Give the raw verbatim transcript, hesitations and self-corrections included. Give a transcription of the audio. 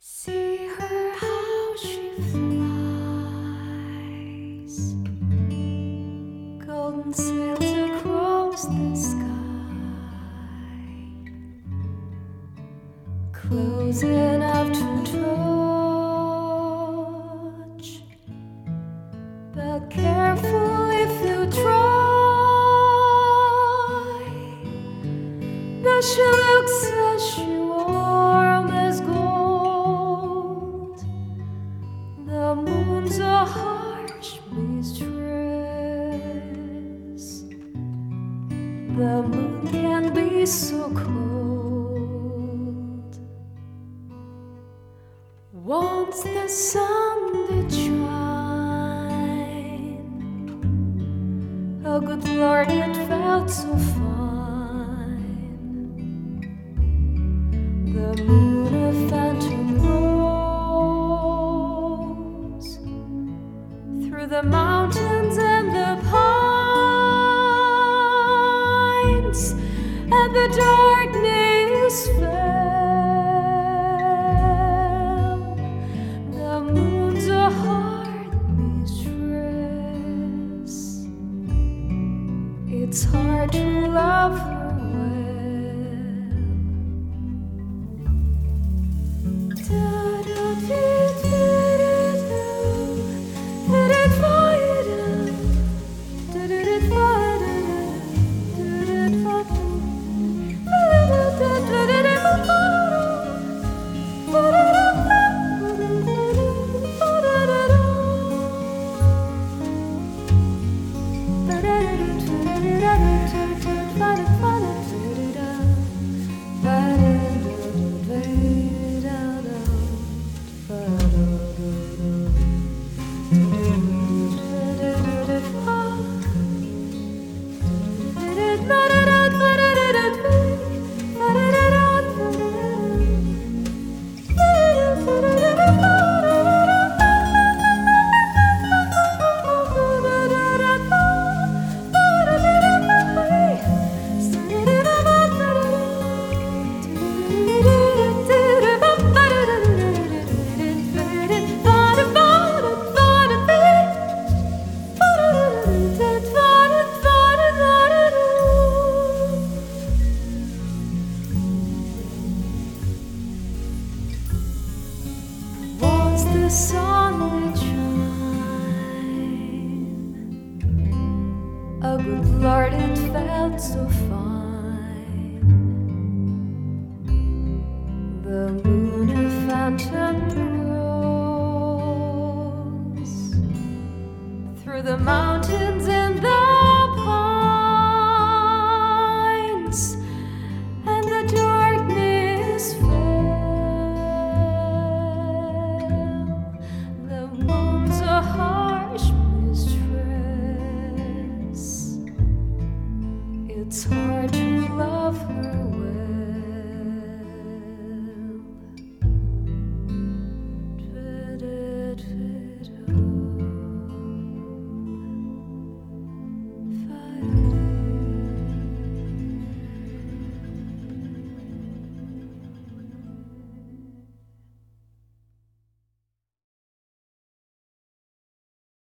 See her how she flies, golden sails across the sky, close enough to touch, but careful if you try. But she looks as she warm as gold. The moon's a harsh mistress. The moon can be so cold. Once the sun did shine, oh good Lord, it felt so fine. The moon a phantom rose through the mountains and the pines, and the darkness fell. The moon's a hard mistress. It's hard to love her well. The sun will shine. Oh good Lord, it felt so fine. The moon a phantom rose through the mountains and the pines, and the darkness fell. A harsh mistress. It's hard to love her.